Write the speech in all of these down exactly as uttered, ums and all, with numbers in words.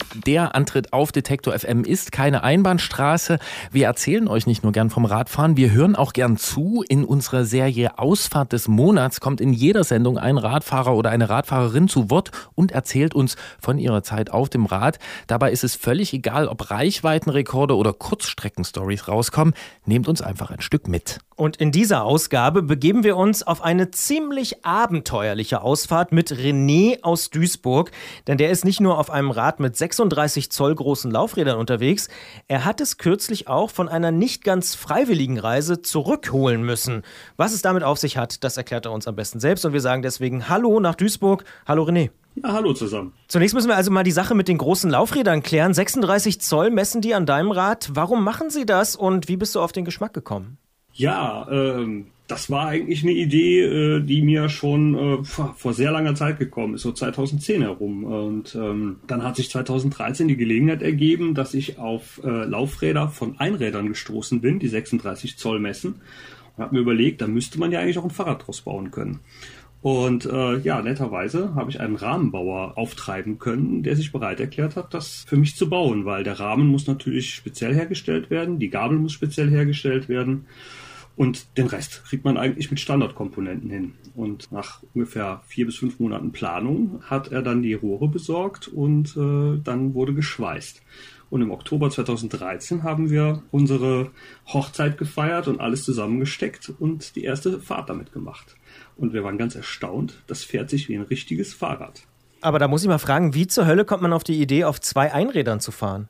Der Antritt auf Detektor F M ist keine Einbahnstraße. Wir erzählen euch nicht nur gern vom Radfahren, wir hören auch gern zu. In unserer Serie Ausfahrt des Monats kommt in jeder Sendung ein Radfahrer oder eine Radfahrerin zu Wort und erzählt uns von ihrer Zeit auf dem Rad. Dabei ist es völlig egal, ob Reichweitenrekorde oder Kurzstreckenstories rauskommen. Nehmt uns einfach ein Stück mit. Und in dieser Ausgabe begeben wir uns auf eine ziemlich abenteuerliche Ausfahrt mit René aus Duisburg. Denn der ist nicht nur auf einem Rad mit sechsunddreißig Zoll großen Laufrädern unterwegs, er hat es kürzlich auch von einer nicht ganz freiwilligen Reise zurückholen müssen. Was es damit auf sich hat, das erklärt er uns am besten selbst. Und wir sagen deswegen Hallo nach Duisburg. Hallo René. Ja, hallo zusammen. Zunächst müssen wir also mal die Sache mit den großen Laufrädern klären. sechsunddreißig Zoll messen die an deinem Rad. Warum machen sie das und wie bist du auf den Geschmack gekommen? Ja, ähm, das war eigentlich eine Idee, äh, die mir schon äh, vor sehr langer Zeit gekommen ist, so zweitausendzehn herum. Und ähm, dann hat sich zweitausenddreizehn die Gelegenheit ergeben, dass ich auf äh, Laufräder von Einrädern gestoßen bin, die sechsunddreißig Zoll messen. Und habe mir überlegt, da müsste man ja eigentlich auch ein Fahrrad draus bauen können. Und äh, ja, netterweise habe ich einen Rahmenbauer auftreiben können, der sich bereit erklärt hat, das für mich zu bauen, weil der Rahmen muss natürlich speziell hergestellt werden, die Gabel muss speziell hergestellt werden und den Rest kriegt man eigentlich mit Standardkomponenten hin. Und nach ungefähr vier bis fünf Monaten Planung hat er dann die Rohre besorgt und äh, dann wurde geschweißt. Und im Oktober zweitausenddreizehn haben wir unsere Hochzeit gefeiert und alles zusammengesteckt und die erste Fahrt damit gemacht. Und wir waren ganz erstaunt, das fährt sich wie ein richtiges Fahrrad. Aber da muss ich mal fragen, wie zur Hölle kommt man auf die Idee, auf zwei Einrädern zu fahren?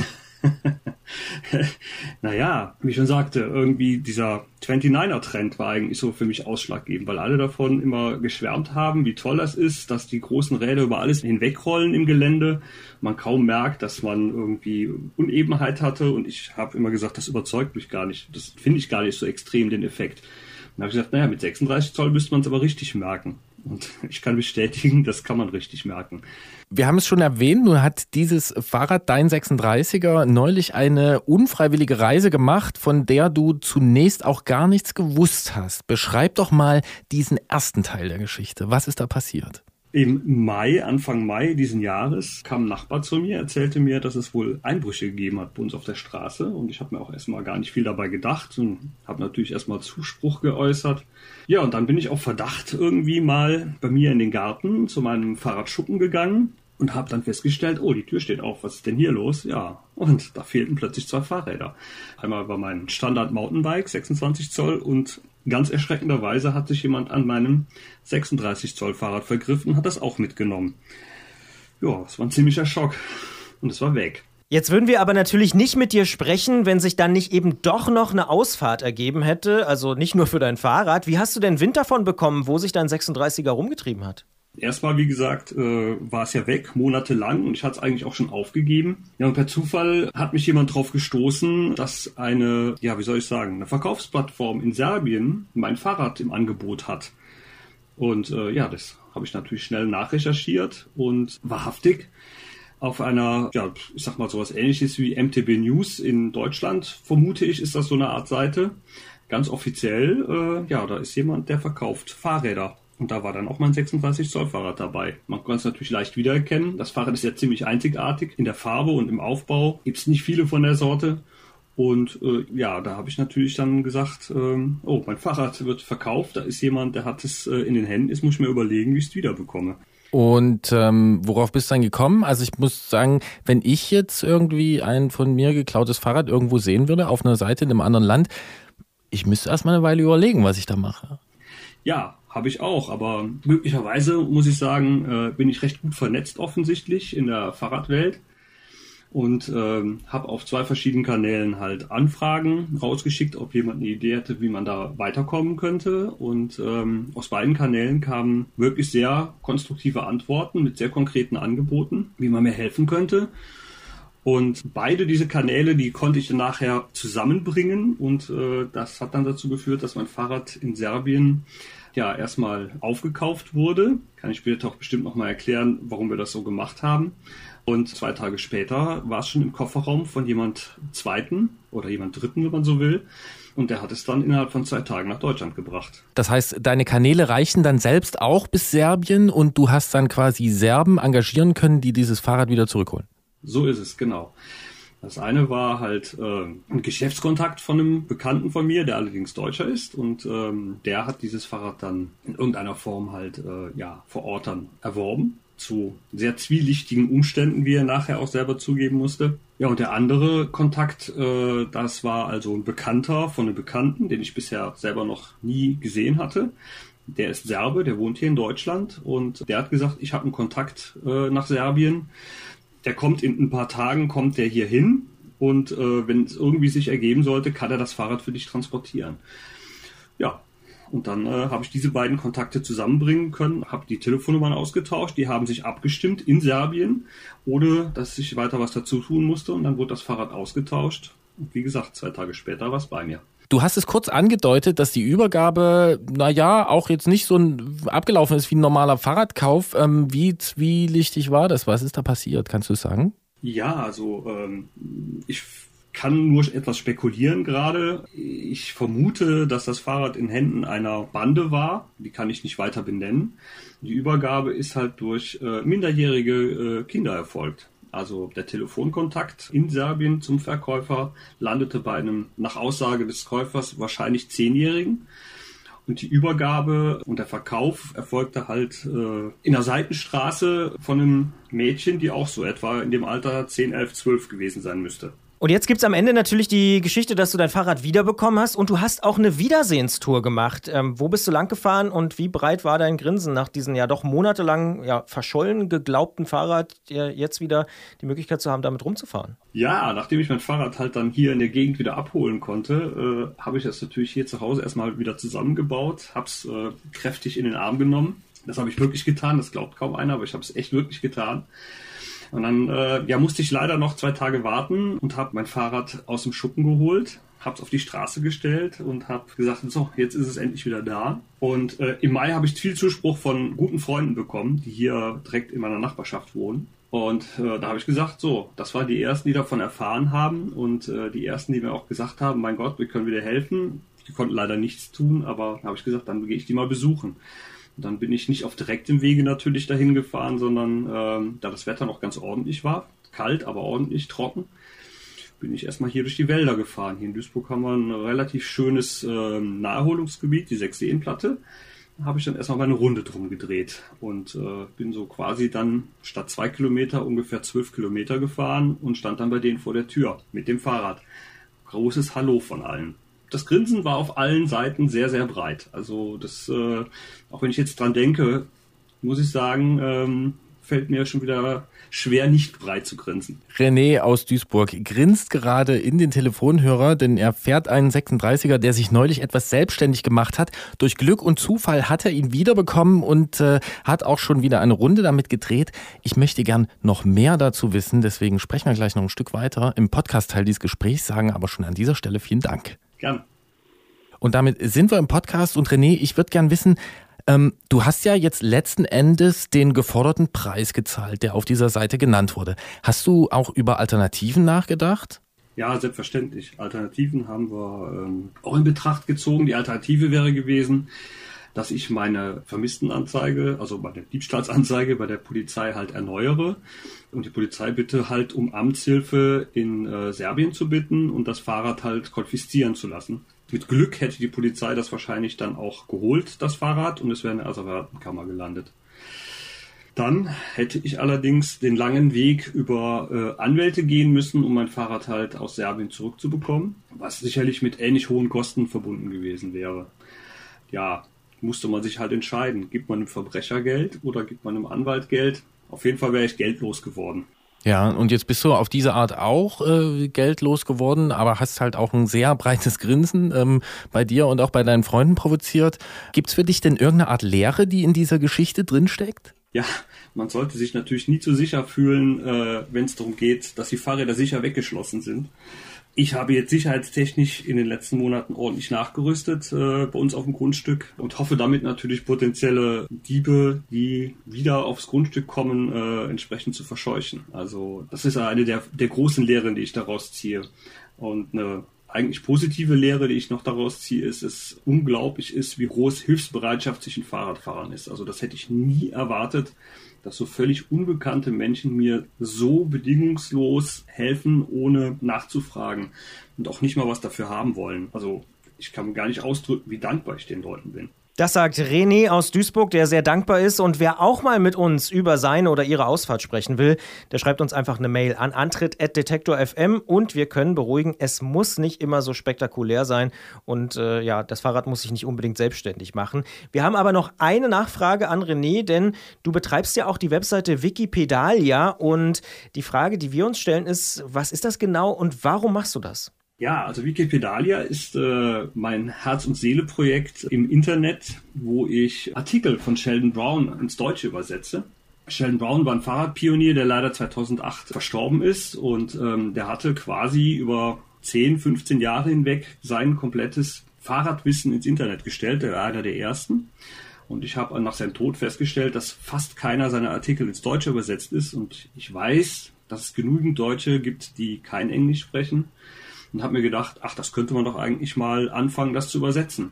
Naja, wie ich schon sagte, irgendwie dieser neunundzwanziger-Trend war eigentlich so für mich ausschlaggebend, weil alle davon immer geschwärmt haben, wie toll das ist, dass die großen Räder über alles hinwegrollen im Gelände. Man kaum merkt, dass man irgendwie Unebenheit hatte und ich habe immer gesagt, das überzeugt mich gar nicht, das finde ich gar nicht so extrem, den Effekt. Dann habe ich gesagt, naja, mit sechsunddreißig Zoll müsste man es aber richtig merken. Und ich kann bestätigen, das kann man richtig merken. Wir haben es schon erwähnt, nun hat dieses Fahrrad, dein sechsunddreißiger, neulich eine unfreiwillige Reise gemacht, von der du zunächst auch gar nichts gewusst hast. Beschreib doch mal diesen ersten Teil der Geschichte. Was ist da passiert? Im Mai, Anfang Mai diesen Jahres, kam ein Nachbar zu mir, erzählte mir, dass es wohl Einbrüche gegeben hat bei uns auf der Straße. Und ich habe mir auch erstmal gar nicht viel dabei gedacht und habe natürlich erstmal Zuspruch geäußert. Ja, und dann bin ich auf Verdacht irgendwie mal bei mir in den Garten zu meinem Fahrradschuppen gegangen und habe dann festgestellt, oh, die Tür steht auf, was ist denn hier los? Ja, und da fehlten plötzlich zwei Fahrräder. Einmal war mein Standard-Mountainbike, sechsundzwanzig Zoll, und ganz erschreckenderweise hat sich jemand an meinem sechsunddreißig Zoll Fahrrad vergriffen und hat das auch mitgenommen. Ja, es war ein ziemlicher Schock und es war weg. Jetzt würden wir aber natürlich nicht mit dir sprechen, wenn sich dann nicht eben doch noch eine Ausfahrt ergeben hätte, also nicht nur für dein Fahrrad. Wie hast du denn Wind davon bekommen, wo sich dein sechsunddreißiger rumgetrieben hat? Erstmal, wie gesagt, äh, war es ja weg, monatelang, und ich hatte es eigentlich auch schon aufgegeben. Ja, und per Zufall hat mich jemand drauf gestoßen, dass eine, ja, wie soll ich sagen, eine Verkaufsplattform in Serbien mein Fahrrad im Angebot hat. Und äh, ja, das habe ich natürlich schnell nachrecherchiert und wahrhaftig auf einer, ja, ich sag mal sowas Ähnliches wie M T B News in Deutschland, vermute ich, ist das so eine Art Seite. Ganz offiziell, äh, ja, da ist jemand, der verkauft Fahrräder. Und da war dann auch mein sechsunddreißig Zoll Fahrrad dabei. Man kann es natürlich leicht wiedererkennen. Das Fahrrad ist ja ziemlich einzigartig. In der Farbe und im Aufbau gibt es nicht viele von der Sorte. Und äh, ja, da habe ich natürlich dann gesagt, ähm, oh, mein Fahrrad wird verkauft. Da ist jemand, der hat es äh, in den Händen. Jetzt muss ich mir überlegen, wie ich es wiederbekomme. Und ähm, worauf bist du dann gekommen? Also ich muss sagen, wenn ich jetzt irgendwie ein von mir geklautes Fahrrad irgendwo sehen würde, auf einer Seite in einem anderen Land, ich müsste erst mal eine Weile überlegen, was ich da mache. Ja, habe ich auch, aber glücklicherweise, muss ich sagen, äh, bin ich recht gut vernetzt offensichtlich in der Fahrradwelt und ähm, habe auf zwei verschiedenen Kanälen halt Anfragen rausgeschickt, ob jemand eine Idee hätte, wie man da weiterkommen könnte. Und ähm, aus beiden Kanälen kamen wirklich sehr konstruktive Antworten mit sehr konkreten Angeboten, wie man mir helfen könnte. Und beide diese Kanäle, die konnte ich dann nachher zusammenbringen und äh, das hat dann dazu geführt, dass mein Fahrrad in Serbien ja erstmal aufgekauft wurde. Kann ich später auch bestimmt nochmal erklären, warum wir das so gemacht haben. Und zwei Tage später war es schon im Kofferraum von jemand Zweiten oder jemand Dritten, wenn man so will. Und der hat es dann innerhalb von zwei Tagen nach Deutschland gebracht. Das heißt, deine Kanäle reichen dann selbst auch bis Serbien und du hast dann quasi Serben engagieren können, die dieses Fahrrad wieder zurückholen? So ist es, genau. Das eine war halt äh, ein Geschäftskontakt von einem Bekannten von mir, der allerdings Deutscher ist. Und ähm, der hat dieses Fahrrad dann in irgendeiner Form halt äh, ja vor Ort dann erworben. Zu sehr zwielichtigen Umständen, wie er nachher auch selber zugeben musste. Ja, und der andere Kontakt, äh, das war also ein Bekannter von einem Bekannten, den ich bisher selber noch nie gesehen hatte. Der ist Serbe, der wohnt hier in Deutschland und der hat gesagt, ich habe einen Kontakt äh, nach Serbien. Der kommt in ein paar Tagen, kommt der hier hin und äh, wenn es irgendwie sich ergeben sollte, kann er das Fahrrad für dich transportieren. Ja, und dann äh, habe ich diese beiden Kontakte zusammenbringen können, habe die Telefonnummern ausgetauscht, die haben sich abgestimmt in Serbien, ohne dass ich weiter was dazu tun musste und dann wurde das Fahrrad ausgetauscht. Und wie gesagt, zwei Tage später war es bei mir. Du hast es kurz angedeutet, dass die Übergabe, naja, auch jetzt nicht so ein, abgelaufen ist wie ein normaler Fahrradkauf. Ähm, wie zwielichtig war das? Was ist da passiert? Kannst du es sagen? Ja, also ähm, ich kann nur etwas spekulieren gerade. Ich vermute, dass das Fahrrad in Händen einer Bande war. Die kann ich nicht weiter benennen. Die Übergabe ist halt durch äh, minderjährige äh, Kinder erfolgt. Also der Telefonkontakt in Serbien zum Verkäufer landete bei einem, nach Aussage des Käufers, wahrscheinlich Zehnjährigen. Und die Übergabe und der Verkauf erfolgte halt äh, in der Seitenstraße von einem Mädchen, die auch so etwa in dem Alter zehn, elf, zwölf gewesen sein müsste. Und jetzt gibt's am Ende natürlich die Geschichte, dass du dein Fahrrad wiederbekommen hast und du hast auch eine Wiedersehenstour gemacht. Ähm, wo bist du lang gefahren und wie breit war dein Grinsen nach diesem ja doch monatelang ja, verschollen geglaubten Fahrrad, dir jetzt wieder die Möglichkeit zu haben, damit rumzufahren? Ja, nachdem ich mein Fahrrad halt dann hier in der Gegend wieder abholen konnte, äh, habe ich das natürlich hier zu Hause erstmal wieder zusammengebaut, habe es äh, kräftig in den Arm genommen. Das habe ich wirklich getan, das glaubt kaum einer, aber ich habe es echt wirklich getan. Und dann äh, ja, musste ich leider noch zwei Tage warten und habe mein Fahrrad aus dem Schuppen geholt, habe es auf die Straße gestellt und habe gesagt, so, jetzt ist es endlich wieder da. Und äh, im Mai habe ich viel Zuspruch von guten Freunden bekommen, die hier direkt in meiner Nachbarschaft wohnen. Und äh, da habe ich gesagt, so, das waren die Ersten, die davon erfahren haben und äh, die Ersten, die mir auch gesagt haben, mein Gott, wir können wieder helfen. Die konnten leider nichts tun, aber da habe ich gesagt, dann gehe ich die mal besuchen. Und dann bin ich nicht auf direktem Wege natürlich dahin gefahren, sondern ähm, da das Wetter noch ganz ordentlich war, kalt, aber ordentlich trocken, bin ich erstmal hier durch die Wälder gefahren. Hier in Duisburg haben wir ein relativ schönes ähm, Naherholungsgebiet, die Sechsseenplatte. Da habe ich dann erstmal meine Runde drum gedreht und äh, bin so quasi dann statt zwei Kilometer ungefähr zwölf Kilometer gefahren und stand dann bei denen vor der Tür mit dem Fahrrad. Großes Hallo von allen. Das Grinsen war auf allen Seiten sehr, sehr breit. Also das, äh, auch wenn ich jetzt dran denke, muss ich sagen, ähm, fällt mir schon wieder schwer, nicht breit zu grinsen. René aus Duisburg grinst gerade in den Telefonhörer, denn er fährt einen sechsunddreißiger, der sich neulich etwas selbstständig gemacht hat. Durch Glück und Zufall hat er ihn wiederbekommen und äh, hat auch schon wieder eine Runde damit gedreht. Ich möchte gern noch mehr dazu wissen, deswegen sprechen wir gleich noch ein Stück weiter im Podcast-Teil dieses Gesprächs, sagen aber schon an dieser Stelle vielen Dank. Gern. Und damit sind wir im Podcast und René, ich würde gern wissen, ähm, du hast ja jetzt letzten Endes den geforderten Preis gezahlt, der auf dieser Seite genannt wurde. Hast du auch über Alternativen nachgedacht? Ja, selbstverständlich. Alternativen haben wir ähm, auch in Betracht gezogen. Die Alternative wäre gewesen, dass ich meine Vermisstenanzeige, also meine Diebstahlsanzeige bei der Polizei halt erneuere und die Polizei bitte halt um Amtshilfe in äh, Serbien zu bitten und das Fahrrad halt konfiszieren zu lassen. Mit Glück hätte die Polizei das wahrscheinlich dann auch geholt, das Fahrrad, und es wäre in der Asservatenkammer gelandet. Dann hätte ich allerdings den langen Weg über äh, Anwälte gehen müssen, um mein Fahrrad halt aus Serbien zurückzubekommen, was sicherlich mit ähnlich hohen Kosten verbunden gewesen wäre. Ja, musste man sich halt entscheiden. Gibt man einem Verbrecher Geld oder gibt man einem Anwalt Geld? Auf jeden Fall wäre ich geldlos geworden. Ja, und jetzt bist du auf diese Art auch äh, geldlos geworden, aber hast halt auch ein sehr breites Grinsen ähm, bei dir und auch bei deinen Freunden provoziert. Gibt's für dich denn irgendeine Art Lehre, die in dieser Geschichte drinsteckt? Ja, man sollte sich natürlich nie zu sicher fühlen, äh, wenn es darum geht, dass die Fahrräder sicher weggeschlossen sind. Ich habe jetzt sicherheitstechnisch in den letzten Monaten ordentlich nachgerüstet äh, bei uns auf dem Grundstück und hoffe damit natürlich potenzielle Diebe, die wieder aufs Grundstück kommen, äh, entsprechend zu verscheuchen. Also das ist eine der, der großen Lehren, die ich daraus ziehe. Und eine eigentlich positive Lehre, die ich noch daraus ziehe, ist, dass es unglaublich ist, wie groß Hilfsbereitschaft zwischen Fahrradfahrern ist. Also das hätte ich nie erwartet, dass so völlig unbekannte Menschen mir so bedingungslos helfen, ohne nachzufragen und auch nicht mal was dafür haben wollen. Also ich kann gar nicht ausdrücken, wie dankbar ich den Leuten bin. Das sagt René aus Duisburg, der sehr dankbar ist. Und wer auch mal mit uns über seine oder ihre Ausfahrt sprechen will, der schreibt uns einfach eine Mail an antritt at detektor punkt f m und wir können beruhigen, es muss nicht immer so spektakulär sein und äh, ja, das Fahrrad muss sich nicht unbedingt selbstständig machen. Wir haben aber noch eine Nachfrage an René, denn du betreibst ja auch die Webseite Wikipedalia und die Frage, die wir uns stellen ist, was ist das genau und warum machst du das? Ja, also Wikipedalia ist äh, mein Herz- und Seele-Projekt im Internet, wo ich Artikel von Sheldon Brown ins Deutsche übersetze. Sheldon Brown war ein Fahrradpionier, der leider zweitausendacht verstorben ist und ähm, der hatte quasi über zehn, fünfzehn Jahre hinweg sein komplettes Fahrradwissen ins Internet gestellt. Er war einer der ersten. Und ich habe nach seinem Tod festgestellt, dass fast keiner seiner Artikel ins Deutsche übersetzt ist. Und ich weiß, dass es genügend Deutsche gibt, die kein Englisch sprechen. Und habe mir gedacht, ach, das könnte man doch eigentlich mal anfangen, das zu übersetzen.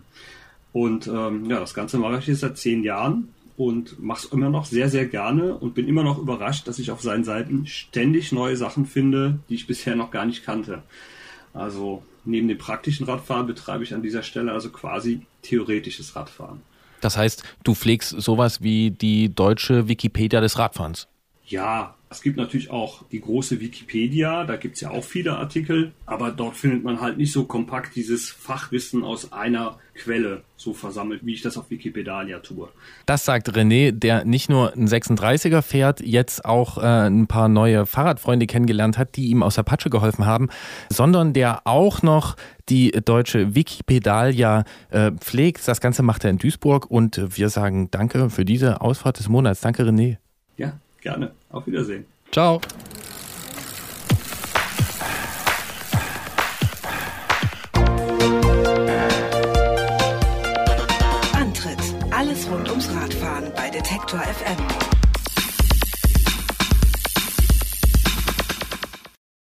Und ähm, ja, das Ganze mache ich jetzt seit zehn Jahren und mache es immer noch sehr, sehr gerne und bin immer noch überrascht, dass ich auf seinen Seiten ständig neue Sachen finde, die ich bisher noch gar nicht kannte. Also neben dem praktischen Radfahren betreibe ich an dieser Stelle also quasi theoretisches Radfahren. Das heißt, du pflegst sowas wie die deutsche Wikipedia des Radfahrens? Ja, es gibt natürlich auch die große Wikipedia, da gibt es ja auch viele Artikel, aber dort findet man halt nicht so kompakt dieses Fachwissen aus einer Quelle so versammelt, wie ich das auf Wikipedia tue. Das sagt René, der nicht nur einen sechsunddreißiger fährt, jetzt auch äh, ein paar neue Fahrradfreunde kennengelernt hat, die ihm aus der Patsche geholfen haben, sondern der auch noch die deutsche Wikipedalia äh, pflegt. Das Ganze macht er in Duisburg und wir sagen danke für diese Ausfahrt des Monats. Danke, René. Ja, gerne. Auf Wiedersehen. Ciao. Antritt. Alles rund ums Radfahren bei Detektor F M.